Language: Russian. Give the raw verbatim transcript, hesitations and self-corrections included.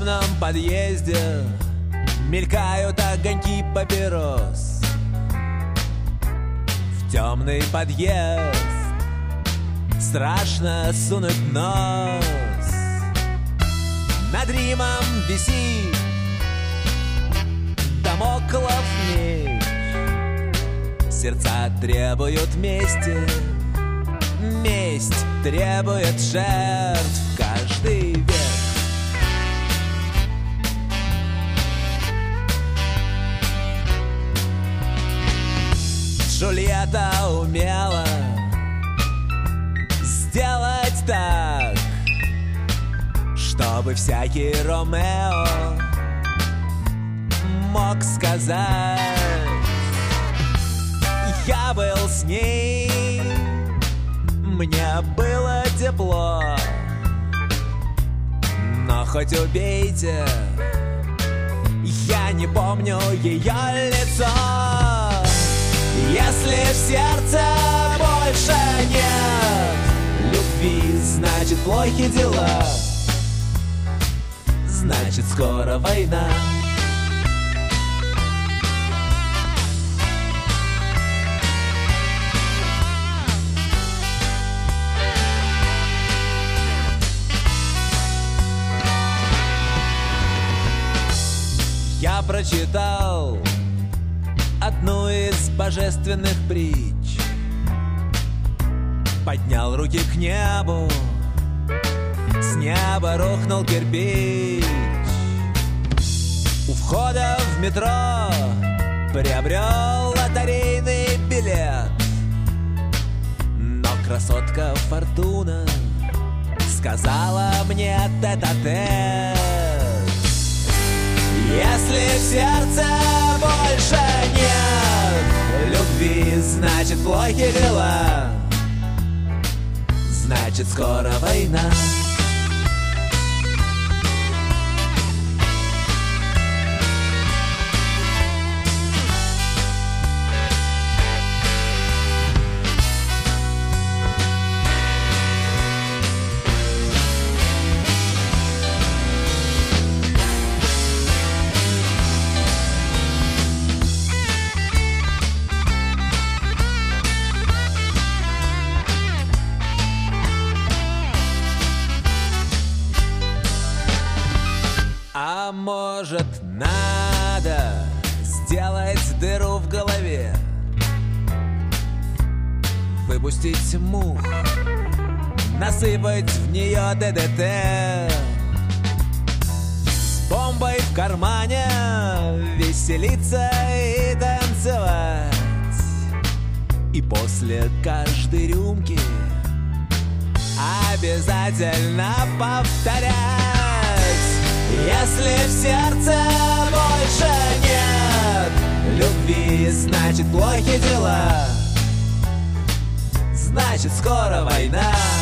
темном подъезде мелькают огоньки папирос. В темный подъезд страшно сунуть нос. Над Римом висит дамоклов меч. Сердца требуют мести, месть требует жертв каждый век. Джульетта умела сделать так, чтобы всякий Ромео мог сказать: я был с ней, мне было тепло. Но хоть убейте, я не помню ее лицо. Если в сердце больше нет любви, значит плохи дела, значит скоро война. Я прочитал одну из божественных притч, поднял руки к небу, с неба рухнул кирпич. У входа в метро приобрел лотерейный билет, но красотка Фортуна сказала мне тет-а-тет: если в сердце больше нет любви, значит плохи дела, значит скоро война. А может, надо сделать дыру в голове, выпустить мух, насыпать в нее ДДТ, с бомбой в кармане веселиться и танцевать, и после каждой рюмки обязательно повторять: если в сердце больше нет любви, значит плохи дела, значит скоро война.